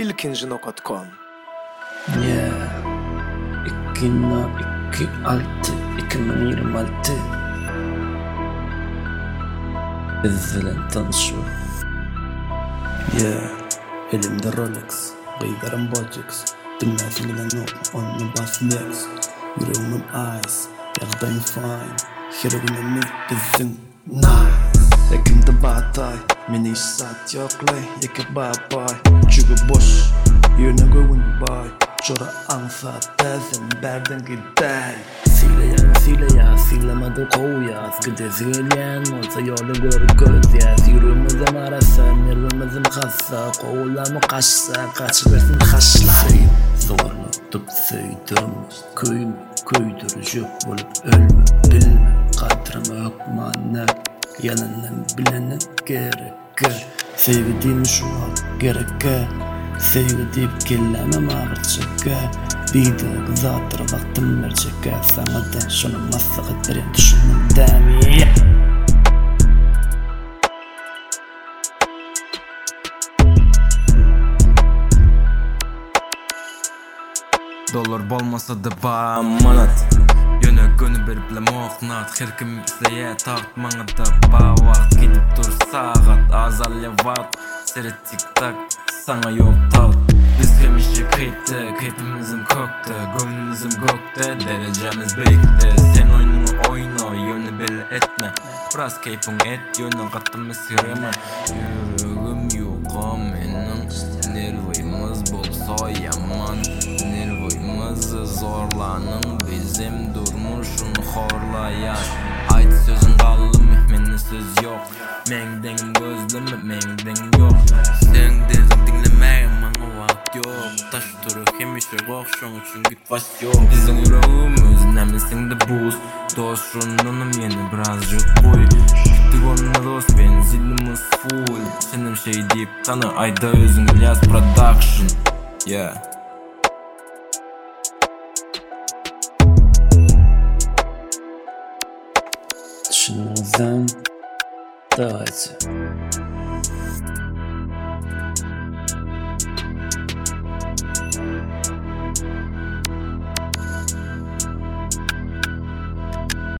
ilkinci.com. Yeah, 2026 Bizden tanışıyor. Yeah, elimde Rolex, kıygarım Bojax. Dinlersin giden on the bus next. Yüreğimin eyes, yağdayım fine. Heroinimiz bizim nice. Yakında batay, meni iş saat yoklay. Yaka babay, çünkü boş. Yerine koyun bay. Çora ansat tezin berden giday. Sile ya, silemadı kovyaz. Gıde zilyen olsa yolu gör göz yaz. Yürümüzüm arasa, nervimizim kassa. Kovullamı kaçsa, kaçıversin kaşlar. Zorla tup söydürmüş. Köydürücü bulup ölme, bilme. Kadrımı hükmanı, yanından bilene gerek. Sevgi değil mi şu an gerek. Sevgi deyip kellemem ağırçıka. Bir de kızatır vaktim verecek. Sana da şunu masakat verin düşünün demi. Dolar bolmasa da ba manat. Yöne gönü berip le mohnat. Her kim isleye tağıt maňa da ba wagt. Gidip dur sagat azal yavat. Seri tik tak sana yok tağıt. Biz hemişe kıyıptı, kıyıpımızım koktu. Gönlümüzüm gökte, derecemiz birikti. Sen oyununu oyna, yönü belli etme. Biraz keyfin et, yönü kattımı sırama. Yüreğim yok menin. Nervimiz bolsa yaman. Nervimizi zorlanın. Bizim durmuşun horlayan. Ayt sözün kallı mehmeni söz yok. Mengdenim gözlemi, mengden yok. Sen dezim dinlemeyin bana vakt yok. Taş duru hemişe kokşun üçün git vas yok. Bizim yüreğimiz nemisin de buz. Dostruğundanım yeni birazcık boy. Gittik onunla dost benzilimiz full. Senim şey deyip tanı ayda özün İlyas Production. Yeah. Düşünmezden daha acı.